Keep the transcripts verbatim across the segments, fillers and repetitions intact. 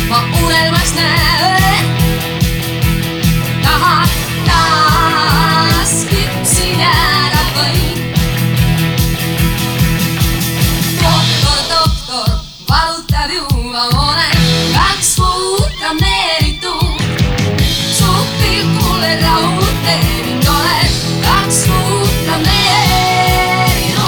ma unelmas näen. Tahad taas üksin jääda võin. Doktor, doktor, valutab ju ma olen kaks kuud amneeritud. Su pilkule rahutee mind oled kaks kuud amneerinud.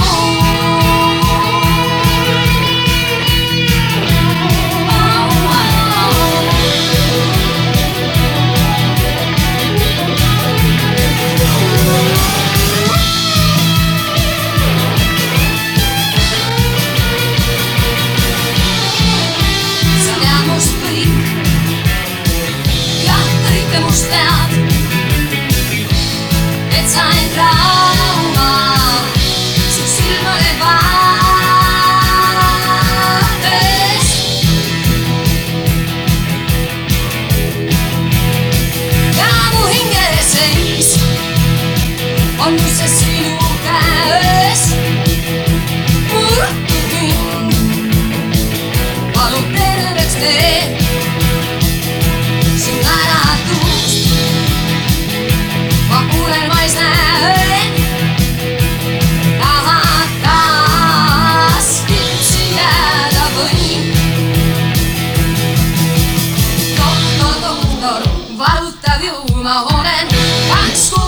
Sa tead must kõik, jah, kõike must tead, et sain trauma su silmade vaates. Ja mu hingeseis on just see sinu käes. Murtu mind, palun terveks tee su naeratust. Ma unelmais näen, tahad taas üksi jääda võin. Doktor, doktor, valutab ju ma olen kaks kuud